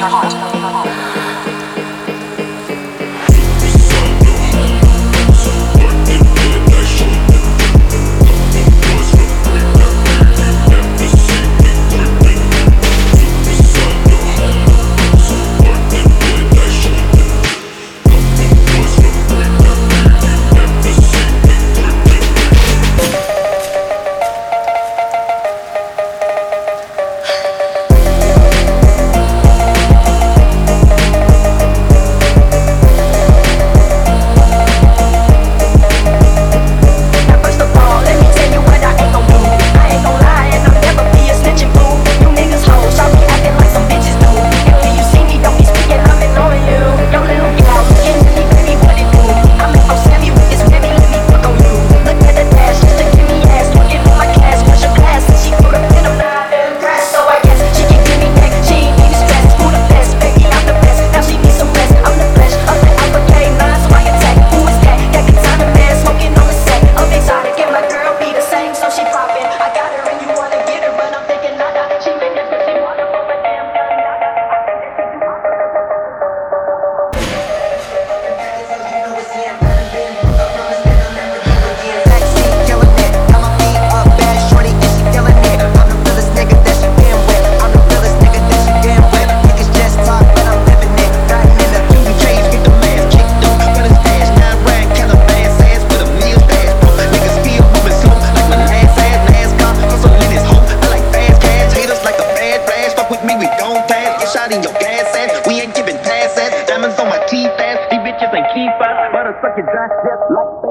In your gas ass, we ain't giving passes. Diamonds on my teeth ass, these bitches ain't keep us. Butter suck your dry just like